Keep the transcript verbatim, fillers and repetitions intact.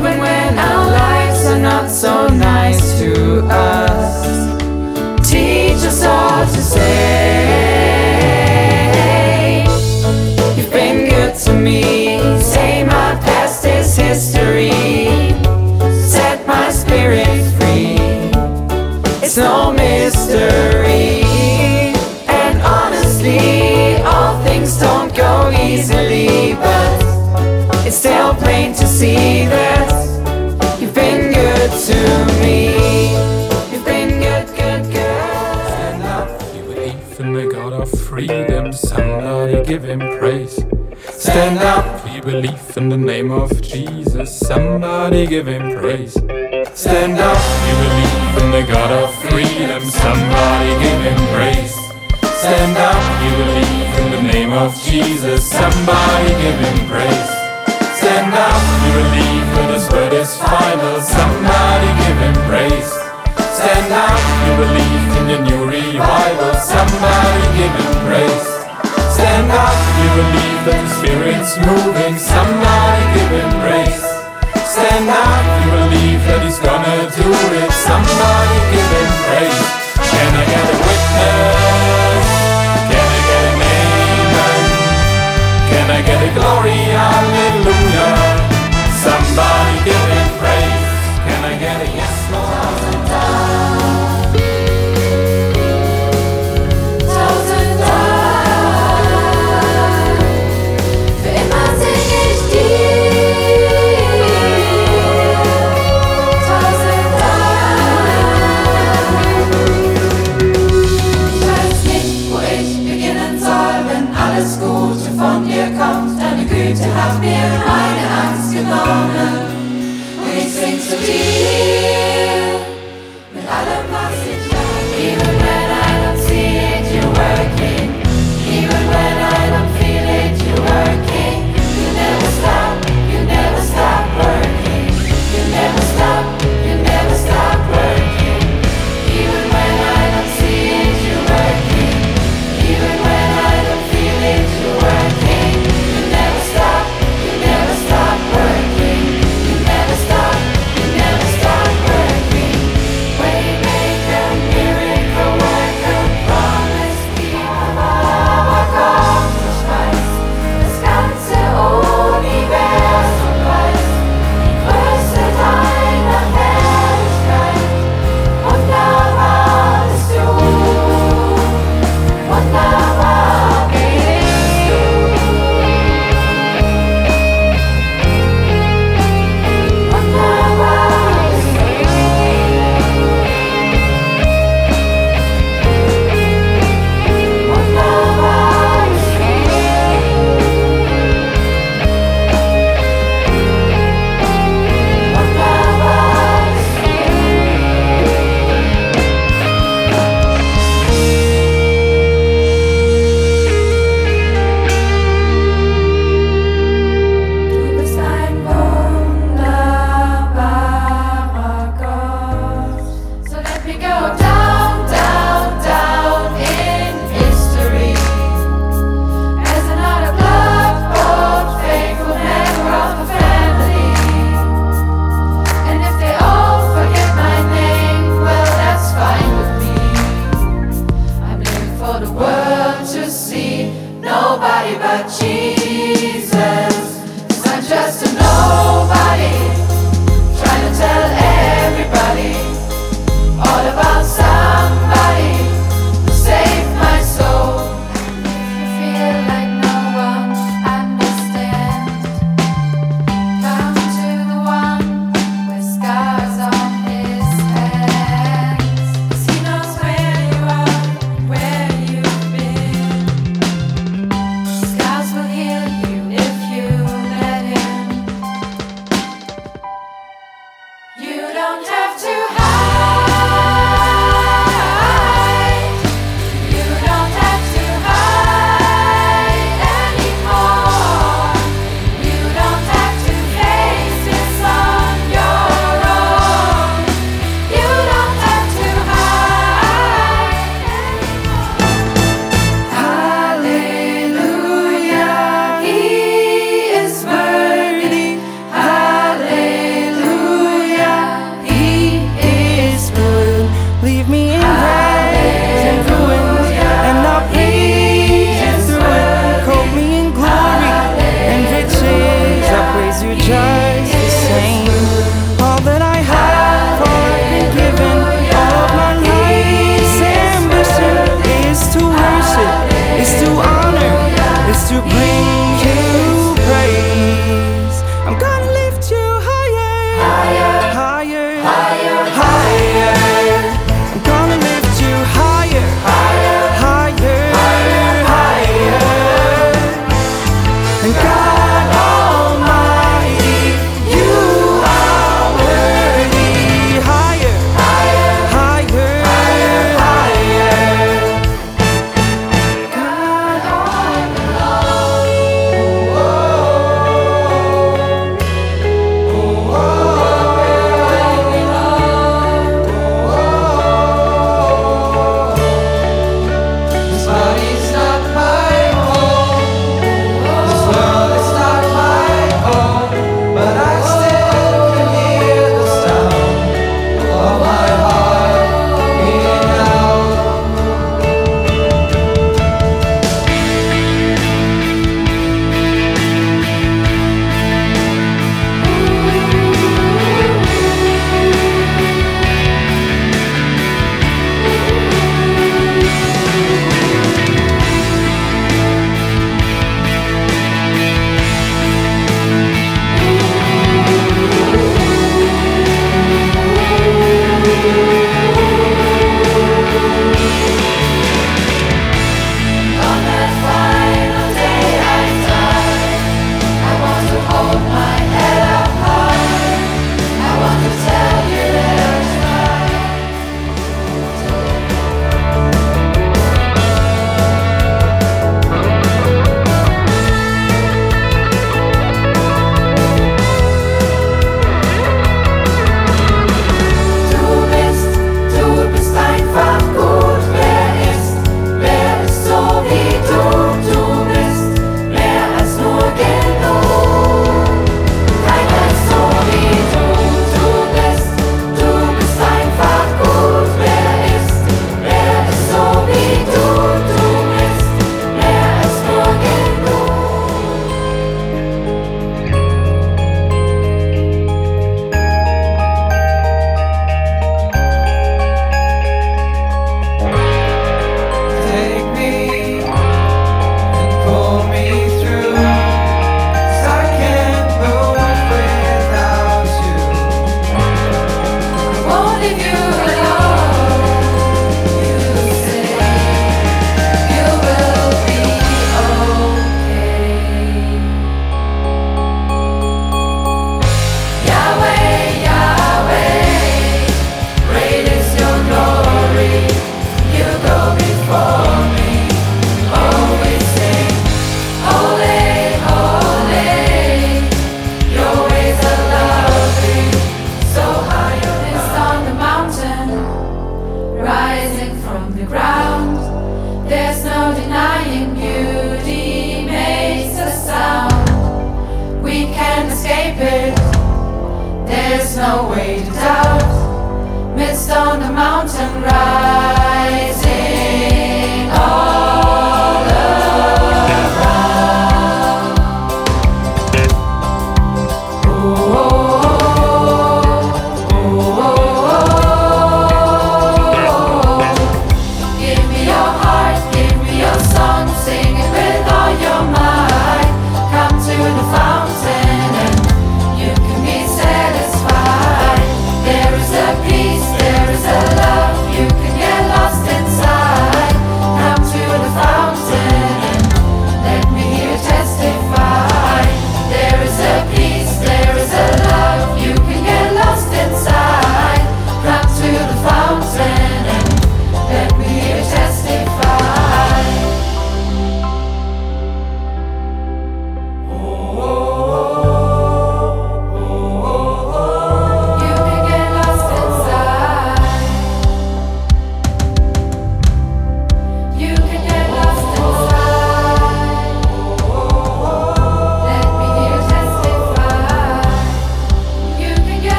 even when our lives are not so nice to us. Teach us all to say, you've been good to me. Say my past is history. Set my spirit free. It's no mystery. And honestly, all things don't go easily, but it's still plain to see that you've been good to me. You've been good, good, good. Stand up, you believe in the God of freedom. Somebody give him praise. Stand up, we believe in the name of Jesus. Somebody give him praise. Stand up, we believe in the God of freedom. Somebody give him praise. Stand up, we believe in the name of Jesus. Somebody give him praise. Stand up, we believe that this word is final. Somebody give him praise. Stand up, we believe in the new revival. Somebody give him praise. Stand up, we believe that the Spirit's moving. Somebody give him praise. Stand up, we believe that he's gonna do it. Somebody give him praise. Can I get a witness? Can I get an amen? Can I get a glory, hallelujah? Somebody give him praise. Can I get a yes, Lord? Tausend Dank, für immer sing ich dir. Tausend Dank. Ich weiß nicht, wo ich beginnen soll, wenn alles Gute von dir kommt. Deine Güte hat mir meine Angst genommen. Und ich sing zu dir mit allem, was ich hab. Even when I don't see it, you're working. Even when I don't feel it, you're working. You never stop, you never stop working. You never stop, you never stop working. Even when I don't see it, you're working. Even when I don't feel it, you're working. You never stop, you never stop working. You never stop, you never stop same. All that I have, all I've been given, all of my life's ambition is to worship, is to honor, is to bring you praise. I'm gonna lift you higher, higher, higher, higher, higher. I'm gonna lift you higher, higher, higher, higher. And God Almighty, you are worthy. Higher, higher, higher, higher. God This body's not my home. This world is not my home. But I still can hear the sound of my heart beating out. On that final day I die, I want to hold my head up high. I want to tell you that I Du bist, du bist einfach gut. Wer ist, wer ist so wie du? Du bist mehr als nur genug. Keiner ist so wie du. Du bist, du bist einfach gut. Wer ist, wer ist so wie du? Du bist mehr als nur genug. Take me and pull me through, 'cause I can't move without you. I won't leave you alone. You say you will be okay. Yahweh, Yahweh, great is your glory. You go before me. Always sing, holy, holy. Your ways are lovely, so high it's on the mountain, rising from the ground. There's no denying beauty makes a sound. We can't escape it. There's no way to doubt. Mist on the mountain rising all around. Oh,